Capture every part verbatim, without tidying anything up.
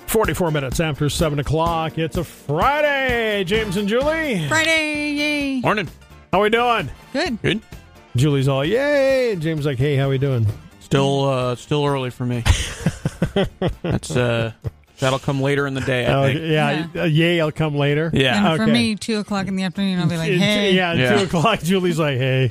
forty-four minutes after seven o'clock. It's a Friday. James and Julie. Friday, yay. Morning. How we doing? Good. Good. Julie's all, yay. And James like, hey, how we doing? Still, uh, still early for me. That's uh, that'll come later in the day. I Uh, think. yeah, Yeah. Uh, yay, I'll come later. Yeah. And for Okay. me, two o'clock in the afternoon, I'll be like, It's- hey. Yeah, Yeah. two o'clock. Julie's like, hey.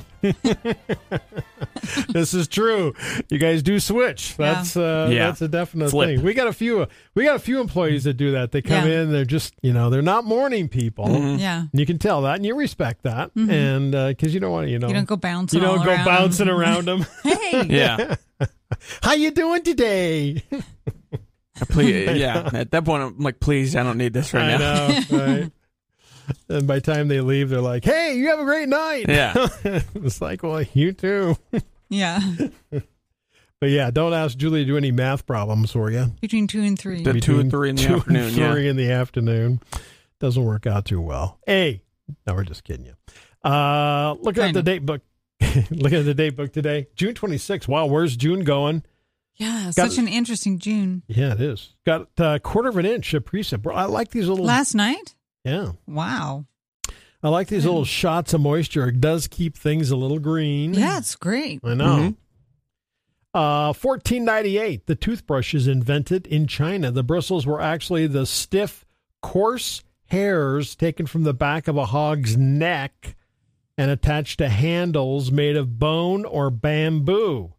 This is true. You guys do switch. That's uh, Yeah. that's a definite Flip. thing. We got a few. We got a few employees that do that. They come Yeah. in. They're just, you know, they're not morning people. Mhm. Yeah. And you can tell that, and you respect that, Mhm. and because you don't want to, you know, You don't go bouncing you don't all go around. bouncing around them. Hey. Yeah. How you doing today? Please, yeah. At that point, I'm like, please, I don't need this right I now. know, right? And by the time they leave, they're like, "Hey, you have a great night." Yeah. It's like, well, you too. Yeah. But yeah, don't ask Julie to do any math problems for you. Between two and three. The two Between and three in the two afternoon. And Yeah. three in the afternoon doesn't work out too well. Hey, no, we're just kidding you. Uh, looking at Kind the of. date book. Looking at the date book today, June twenty-sixth. Wow, where's June going? Yeah. Got- Such an interesting June. Yeah, it is. Got a quarter of an inch of precip. I like these little. Last night? Yeah, Wow. I like these little shots of moisture. It does keep things a little green. Yeah, it's great. I know. Uh, fourteen ninety-eight, the toothbrush is invented in China. The bristles were actually the stiff, coarse hairs taken from the back of a hog's neck and attached to handles made of bone or bamboo.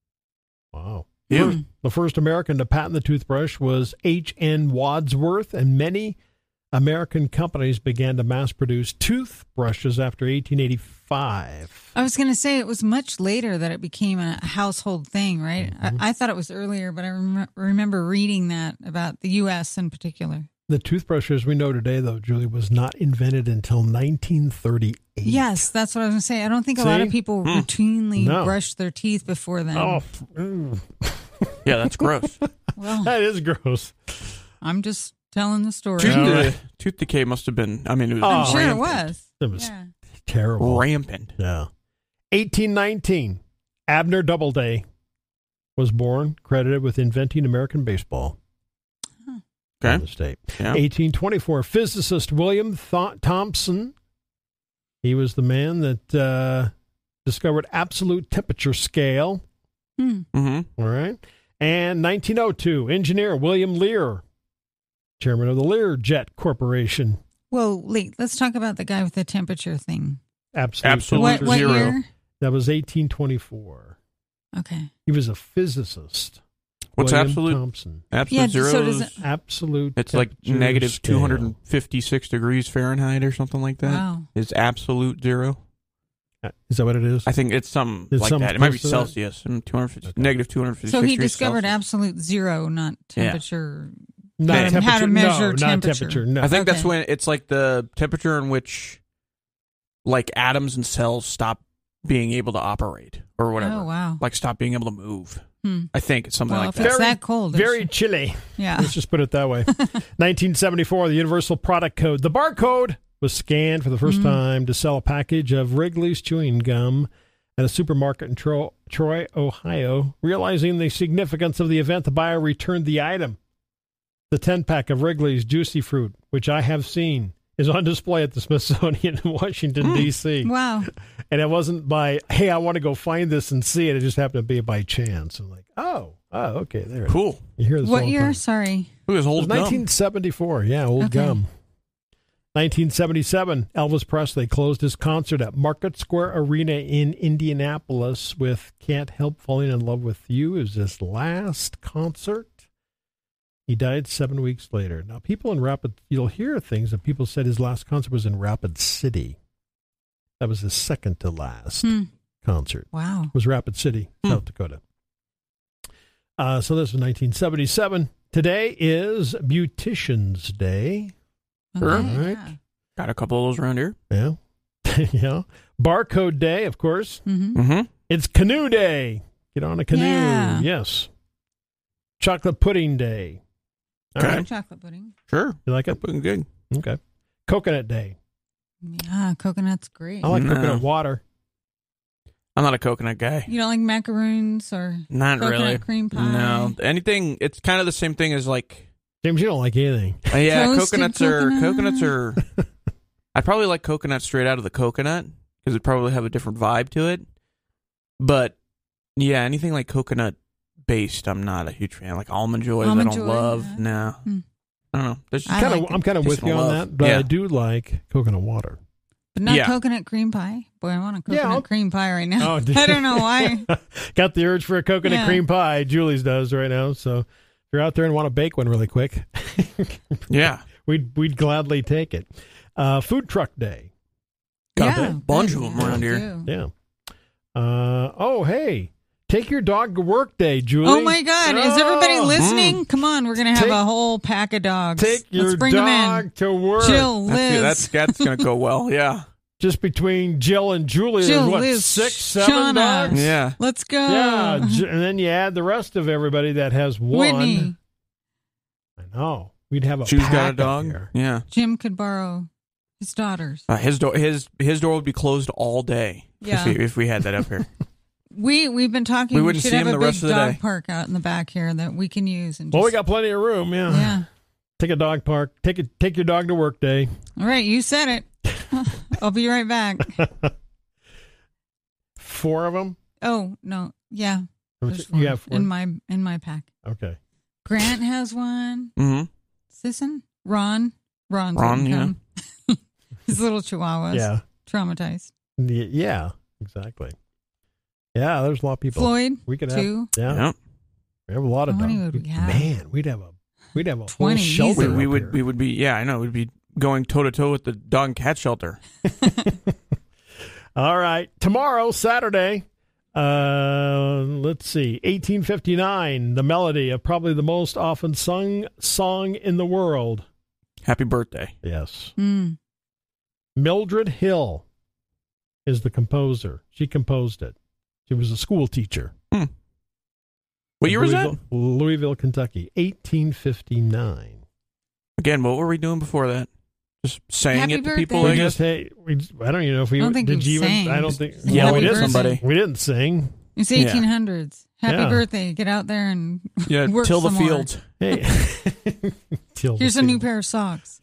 Wow. Yeah. Mm. The first American to patent the toothbrush was H N Wadsworth, and many American companies began to mass produce toothbrushes after eighteen eighty-five. I was going to say it was much later that it became a household thing, right? Mm-hmm. I, I thought it was earlier, but I rem- remember reading that about the U S in particular. The toothbrush, as we know today, though, Julie, was not invented until nineteen thirty-eight. Yes, that's what I was going to say. I don't think a lot See? of people Mm. routinely No. brush their teeth before then. Oh, mm. Yeah, that's gross. Well, That is gross. I'm just telling the story. tooth, Yeah, de- right. tooth decay must have been, I mean, it was Oh, I'm sure it rampant. was. It was Yeah. terrible. Rampant. Yeah. eighteen nineteen, Abner Doubleday was born, credited with inventing American baseball. In Okay. the state. Yeah. eighteen twenty-four, physicist William Th- Thomson. He was the man that uh, discovered absolute temperature scale. Hmm. Mm-hmm. All right. And nineteen oh two, engineer William Lear, chairman of the Learjet Corporation. Well, wait, let's talk about the guy with the temperature thing. Absolute, Absolute What, temperature what zero. year? That was eighteen twenty-four. Okay. He was a physicist. What's William absolute? Thompson. Absolute Yeah, zero. so does is- it- Absolute. it's like temperature negative scale. two hundred fifty-six degrees Fahrenheit or something like that. Wow. Is absolute zero. Is that what it is? I think it's something It's like something that. It might be close to that? Celsius. And two hundred fifty, Okay. Negative two hundred fifty-six So he degrees discovered Celsius. absolute zero, not Yeah. temperature. Not How to- temperature. how to measure no, not temperature. temperature. No. I think that's Okay. when it's like the temperature in which like atoms and cells stop being able to operate or whatever. Oh, wow. Like stop being able to move. Hmm. I think it's something Well, like if that. it's Very- that cold. there's- Very chilly. Yeah. Let's just put it that way. nineteen seventy-four, the Universal Product Code. The barcode was scanned for the first Mhm. time to sell a package of Wrigley's chewing gum at a supermarket in Tro- Troy, Ohio. Realizing the significance of the event, the buyer returned the item. The ten-pack of Wrigley's Juicy Fruit, which I have seen, is on display at the Smithsonian in Washington, D C Wow. And it wasn't by, hey, I want to go find this and see it. It just happened to be by chance. I'm like, oh, oh, okay, there it is. Cool. You hear this all What the year? time. Sorry. Look at this It old was gum. nineteen seventy-four. Yeah, old Okay. gum. nineteen seventy-seven, Elvis Presley closed his concert at Market Square Arena in Indianapolis with Can't Help Falling in Love with You. It was his last concert. He died seven weeks later. Now, people in Rapid, you'll hear things that people said his last concert was in Rapid City. That was his second to last Hmm. concert. Wow. Was Rapid City, Hmm. South Dakota. Uh, so this was nineteen seventy-seven. Today is Beautician's Day. Sure. Okay, All right. yeah. Got a couple of those around here. Yeah. yeah. Barcode Day, of course. Mhm. Mm-hmm. It's Canoe Day. Get on a canoe. Yeah. Yes. Chocolate Pudding Day. All Okay. right. Chocolate pudding. Sure. You like it? Looking good. Okay. Coconut Day. Yeah, coconut's great. I like No. coconut water. I'm not a coconut guy. You don't like macaroons or Not coconut really. cream pie? No. Anything, it's kind of the same thing as like James, you don't like anything. Uh, yeah, Toasted coconuts are coconut. coconuts are. I'd probably like coconut straight out of the coconut because it'd probably have a different vibe to it. But yeah, anything like coconut based, I'm not a huge fan. Like almond joys, Almond I don't Joy, love. yeah. No, Hmm. I don't know. There's just I Kinda, like it. I'm kind of with Tasting you on love. that, but Yeah. I do like coconut water. But not Yeah. coconut cream pie. Boy, I want a Yeah, coconut I'll- cream pie right now. Oh, dude. I don't know why. Got the urge for a coconut Yeah. cream pie. Julie's does right now. So if you're out there and want to bake one really quick, yeah. we'd we'd gladly take it. Uh, food truck day. Got yeah, a bunch of good. them around I here. do. Yeah. Uh, oh, hey, take your dog to work day, Julie. Oh my God! Is everybody Oh, listening? Come on, we're gonna have Take- a whole pack of dogs. Take your Let's bring them dog in. to work. Jill, That's, Liz, that's that's gonna go well. Yeah. Just between Jill and Julie, Jill, there's what, Liz, six, seven Shauna. dogs? Yeah. let's go. Yeah, J- and then you add the rest of everybody that has one. Whitney, I know. We'd have a Shoe's pack got a up dog. here. Yeah. Jim could borrow his daughters. Uh, his door his his door would be closed all day. Yeah. If we, if we had that up here. We we've been talking. We We, wouldn't should see have him a the big rest of the dog day. park out in the back here that we can use. And just, Well, we got plenty of room. Yeah. yeah. Take a dog park. Take a, take your dog to work day. All right, you said it. I'll be right back. Four of them. Oh no, yeah. There's You four have four. in my in my pack. Okay. Grant has one. Mm-hmm. Sisson, Ron, Ron's Ron, gonna come. His little chihuahuas. Yeah. Traumatized. Y- Yeah. Exactly. Yeah. There's a lot of people. Floyd, we could have. two. Yeah. Yeah. We have a lot of How many dogs. would we have? Man, we'd have a we'd have a whole twenty shelter. easily. We, we up would here. we would be yeah, I know, we'd be going toe to toe with the dog and cat shelter. All right. Tomorrow, Saturday, uh, let's see, eighteen fifty-nine, the melody of probably the most often sung song in the world. Happy birthday. Yes. Mm. Mildred Hill is the composer. She composed it. She was a school teacher. Hmm. What year was that? Louisville, Louisville, Kentucky, eighteen fifty-nine. Again, what were we doing before that? Just saying Happy it to birthday. people, We I just, guess. hey, we, I don't even know if we I don't think did. we You even? sang. I don't think. Yeah, well, we we did. didn't. Somebody. We didn't sing. It's Yeah. eighteen hundreds. Happy Yeah. birthday. Get out there and Yeah, work till the some more. fields. Hey, Till the Here's a new field. pair of socks.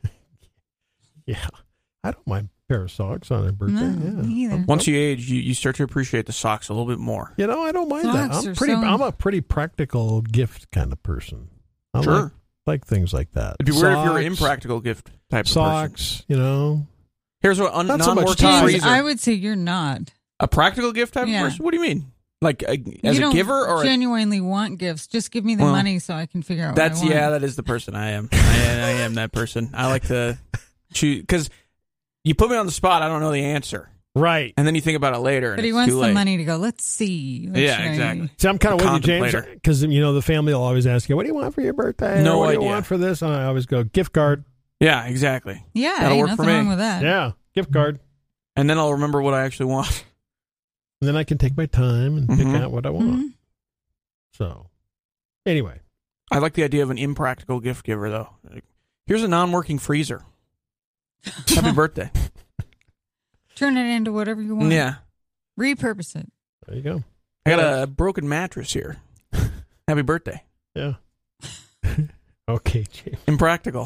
Yeah, I don't mind a pair of socks on a birthday. No, yeah. me either. Once you age, you, you start to appreciate the socks a little bit more. You know, I don't mind that. Socks I'm are pretty. so- I'm a pretty practical gift kind of person. I Sure. like, like things like that. It'd be weird if you're an Socks, impractical gift type of person. Socks, you know. Here's what un- Not so much non-working ties. freezer. I would say you're not. A practical gift type Yeah. of person? What do you mean? Like a, as you a don't giver or a, genuinely want gifts. Just give me the Well, money so I can figure out that's what I want. yeah, that is the person I am. I, I am that person. I like to choose because you put me on the spot. I don't know the answer, Right. and then you think about it later. But and he it's wants too the late. money to go, let's see. What Yeah, should I- exactly. See, I'm kind of with you, James, Contemplator. because you know the family will always ask you, "What do you want for your birthday? No what do you idea. want for this?" And I always go, "Gift card." Yeah, exactly. Yeah, That'll ain't work nothing for me. wrong with that. Yeah, gift card. And then I'll remember what I actually want. And then I can take my time and pick Mhm. out what I want. Mhm. So, anyway, I like the idea of an impractical gift giver, though. Like, here's a non-working freezer. Happy birthday. Turn it into whatever you want. Yeah, Repurpose it. there you go. I got a broken mattress here. Happy birthday. Yeah. Okay, James. Impractical.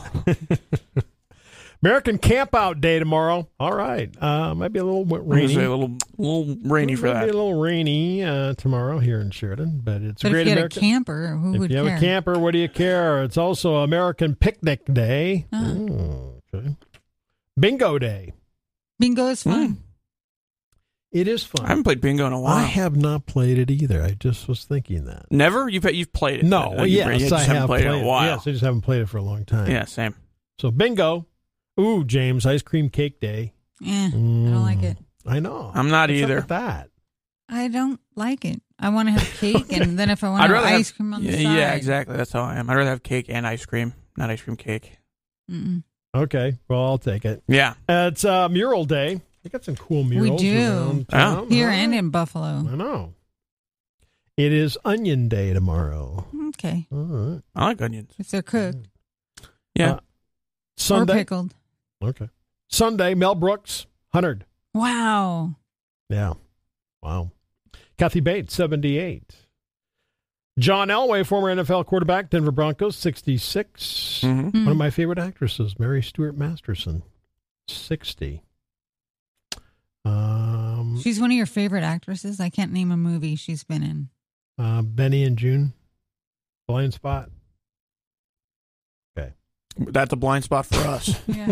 American Campout Day tomorrow. All right. Uh, might be a little w- rainy. It's a little, little rainy for Might be that. a little rainy uh, tomorrow here in Sheridan, but it's But a great if you had American. a camper, who if would you have care? a camper, what do you care? It's also American Picnic Day. Uh-huh. Oh, okay. Bingo Day. Bingo is fun. Mm. It is fun. I haven't played bingo in a while. I have not played it either. I just was thinking that. Never? You've you've played it? No, but, uh, you- yes, you just I haven't have played, played it in a while. Yes, I just haven't played it for a long time. Yeah, same. So bingo. Ooh, James, ice cream cake day. Eh, I don't like it. I know. I'm not What's up either. with that. I don't like it. I want to have cake, and then if I want I'd to have rather have- ice cream on the yeah, side. yeah, exactly. That's how I am. I'd rather have cake and ice cream, not ice cream cake. Mm-mm. Okay, well, I'll take it. Yeah. Uh, it's uh, Mural Day. We got some cool murals do. around town. Here All and right. in Buffalo. I know. It is Onion Day tomorrow. Okay. All right. I like onions. If they're cooked Yeah. Uh, Sunday. or pickled. Okay. Sunday, Mel Brooks, one hundred. Wow. Yeah. Wow. Kathy Bates, seventy-eight. John Elway, former N F L quarterback, Denver Broncos, sixty-six. Mm-hmm. One of my favorite actresses, Mary Stuart Masterson, sixty. Um, She's one of your favorite actresses. I can't name a movie she's been in. uh, Benny and June, Blind Spot. Okay. That's a blind spot for us. Yeah.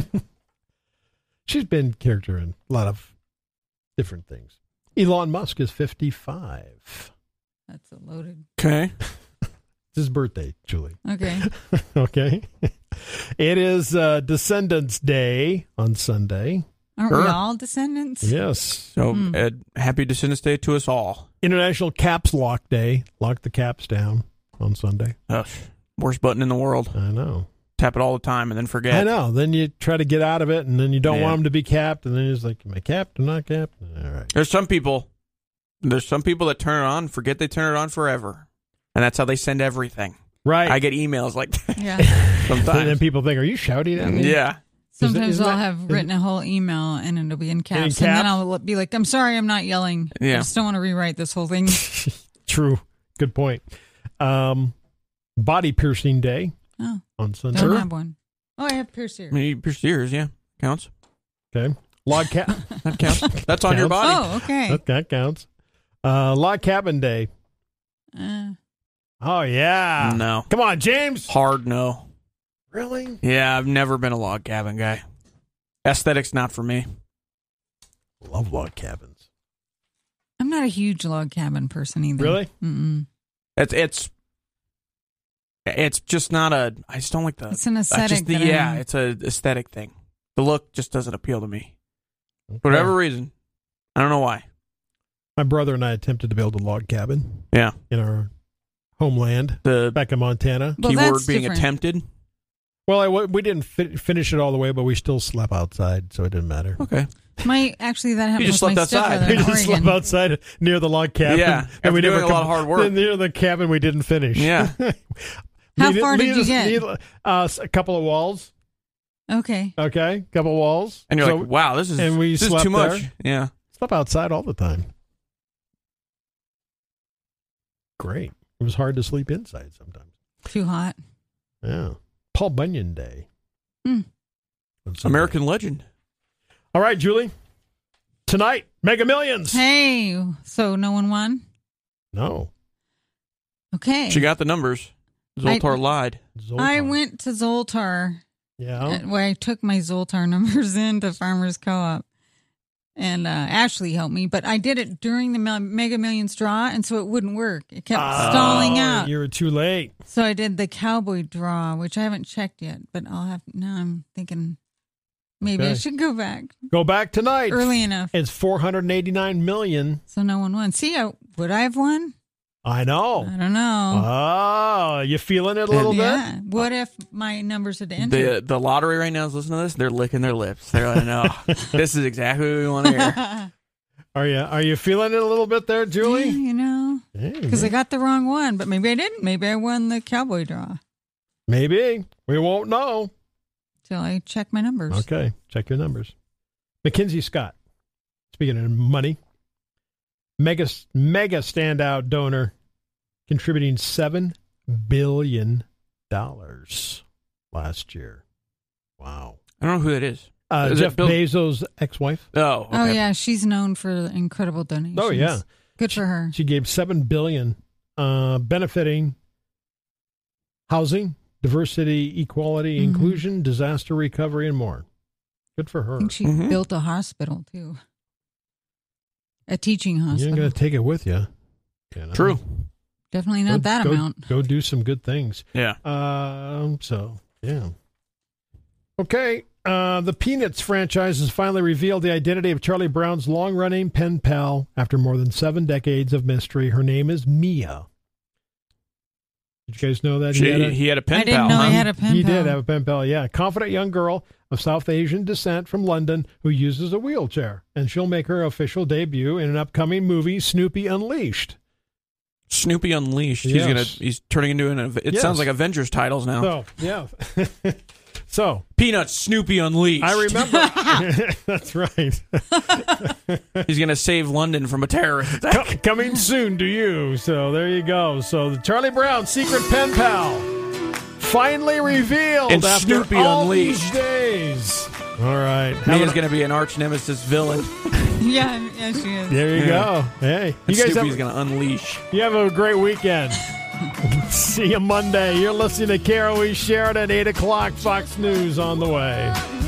She's been character in a lot of different things. Elon Musk is fifty-five. That's a loaded. Okay. It's his birthday, Julie. Okay. Okay. It is uh, Descendants Day on Sunday. Aren't we Sure. all descendants? Yes. So, Hmm. Ed, happy Descendants Day to us all. International Caps Lock Day. Lock the caps down on Sunday. Ugh, worst button in the world. I know. Tap it all the time and then forget. I know. Then you try to get out of it, and then you don't Yeah. want them to be capped, and then you're just like, am I capped or not capped? All right. There's some people. There's some people that turn it on, forget they turn it on forever, and that's how they send everything. Right. I get emails like that Yeah. and then sometimes. people think, are you shouting at me? Yeah. Sometimes isn't I'll that- have written a whole email and it'll be in caps, In and then caps? I'll be like, "I'm sorry, I'm not yelling. Yeah. I just don't want to rewrite this whole thing." True. Good point. Um, Body Piercing Day Oh, on Sunday. don't have one. Oh, I have pierced ear. I mean, you pierce your ears, yeah. Counts. Okay. Log cap. That counts. That's on your Counts. body. Oh, okay. that, that counts. Uh, Log Cabin Day. Uh, Oh, yeah. No. Come on, James. Hard no. Really? Yeah, I've never been a log cabin guy. Aesthetics not for me. Love log cabins. I'm not a huge log cabin person either. Really? Mm-mm. It's it's it's just not a. I just don't like the. It's an I aesthetic. just the, that yeah, I'm- it's a aesthetic thing. The look just doesn't appeal to me. Okay. For whatever reason, I don't know why. My brother and I attempted to build a log cabin Yeah, in our homeland the back in Montana. Well, keyword that's being different. attempted. Well, I, we didn't fi- finish it all the way, but we still slept outside, so it didn't matter. Okay, My actually that happened just with my slept outside. stepbrother We in just Oregon. slept outside near the log cabin. Yeah, and after we doing never a lot of hard work. Near the cabin we didn't finish. Yeah. How Needed- far did you needed- get? needed, uh, a couple of walls. Okay. Okay, couple of walls. and you're So like, wow, this is and we this is slept too much. there. Yeah, slept outside all the time. Great. It was hard to sleep inside sometimes. Too hot. Yeah. Paul Bunyan Day. Hmm. On Sunday. American legend. All right, Julie. Tonight, Mega Millions. Hey, so no one won? No. Okay. She got the numbers. Zoltar I- lied. Zoltar. I went to Zoltar, Yeah. uh, where I took my Zoltar numbers into Farmers Co-op. And uh, Ashley helped me, but I did it during the Mel- Mega Millions draw, and so it wouldn't work. It kept Oh, stalling out. You were too late. So I did the Cowboy draw, which I haven't checked yet, but I'll have. Now I'm thinking maybe I Okay. should go back Go back tonight. early enough. It's four hundred eighty-nine million. So no one won. See, I, would I have won? I know. I don't know. Oh, you feeling it a little bit? yeah. What if my numbers had entered? The the lottery right now is listening to this. They're licking their lips. They're like, no, this is exactly what we want to hear. Are you Are you feeling it a little bit there, Yeah, Julie? you know, because I got the wrong one, but maybe I didn't. Maybe I won the Cowboy draw Maybe. We won't know. till I check my numbers. Okay. Check your numbers. Mackenzie Scott. Speaking of money, mega mega standout donor, contributing seven billion dollars last year. Wow. I don't know who that is. Uh, Is it Jeff Bill- Bezos' ex-wife. Oh, okay. Oh yeah, she's known for incredible donations. Oh yeah, good for her. she gave seven billion, uh, benefiting housing, diversity, equality, Mhm. inclusion, disaster recovery, and more. Good for her. I think she Mhm. built a hospital too, a teaching You ain't hospital. gonna take it with you. you know? True. Definitely not Go- that go- amount. Go do some good things. Yeah. Um. So yeah. Okay. Uh, the Peanuts franchise has finally revealed the identity of Charlie Brown's long-running pen pal after more than seven decades of mystery. Her name is Mia. Did you guys know that? She, he had a, he had a pen I didn't pal. know huh? he had a pen he pal. did have a pen pal, yeah. Confident young girl of South Asian descent from London who uses a wheelchair. And she'll make her official debut in an upcoming movie, Snoopy Unleashed. Snoopy Unleashed. He's Yes. gonna. He's turning into an. It Yes. sounds like Avengers titles now. So, yeah. So, Peanuts, Snoopy Unleashed. I remember. That's right. He's going to save London from a terrorist attack. Co- coming soon to you. So there you go. So the Charlie Brown secret pen pal finally revealed And after Snoopy all Unleashed. these days. All right. Mia's going to be an arch nemesis villain. Yeah, yeah, she is. There you Yeah. go. Hey, you And guys Snoopy's have, going to unleash. you have a great weekend. See you Monday. You're listening to Carol E. Sheridan, eight o'clock, Fox News on the way.